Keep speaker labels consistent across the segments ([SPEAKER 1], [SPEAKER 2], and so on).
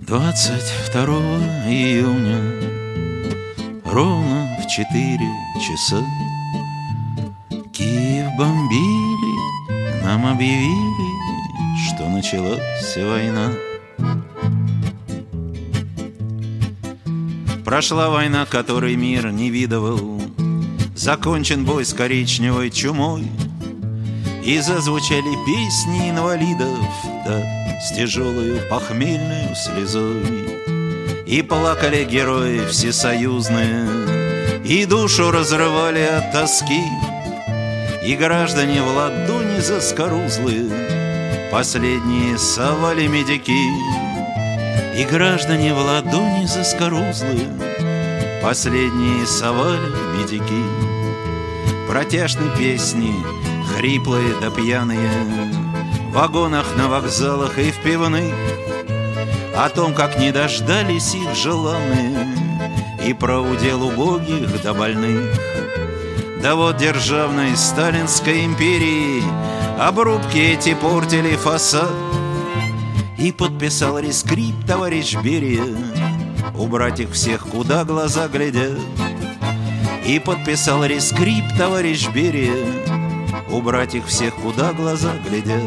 [SPEAKER 1] 22 июня ровно в 4 часа Киев бомбили, нам объявили, что началась война. Прошла война, которой мир не видывал, закончен бой с коричневой чумой, и зазвучали песни инвалидов, да с тяжелою похмельную слезой. И плакали герои всесоюзные, и душу разрывали от тоски, и граждане в ладони заскорузлые последние совали медики. И граждане в ладони заскорузлые последние совали медики. Протяжные песни, хриплые да пьяные, в вагонах, на вокзалах и в пивных, о том, как не дождались их желанные, и про удел убогих да больных. Да вот державной сталинской империи обрубки эти портили фасад, и подписал рескрипт товарищ Берия убрать их всех, куда глаза глядят. И подписал рескрипт товарищ Берия убрать их всех, куда глаза глядят.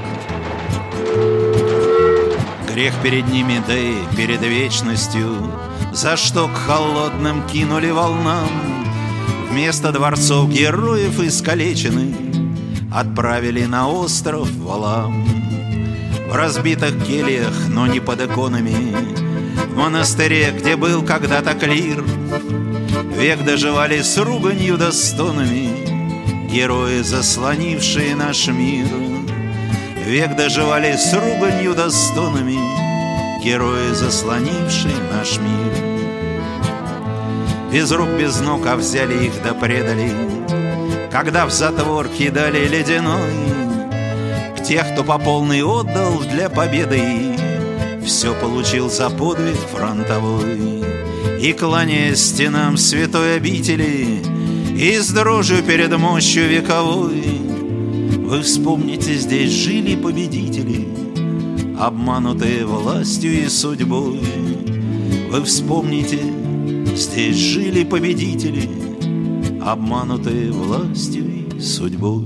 [SPEAKER 1] Грех перед ними, да и перед вечностью, за что к холодным кинули волнам. Вместо дворцов героев искалеченных отправили на остров Валам. В разбитых кельях, но не под иконами, в монастыре, где был когда-то клир, век доживали с руганью да стонами герои, заслонившие наш мир. Век доживали с руганью да стонами герои, заслонившие наш мир. Без рук, без ног, а взяли их да предали, когда в затвор кидали ледяной. К тех, кто по полной отдал для победы, все получил за подвиг фронтовой. И, кланяясь стенам святой обители, и с дрожью перед мощью вековой, вы вспомните, здесь жили победители, обманутые властью и судьбой. Вы вспомните, здесь жили победители, обманутые властью и судьбой.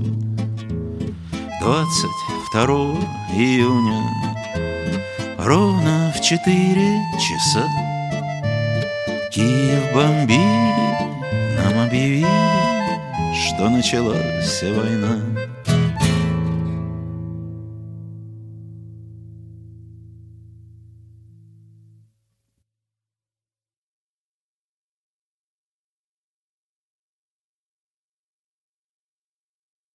[SPEAKER 1] 22 июня ровно в 4 часа Киев бомбили, нам объявили, что началась война.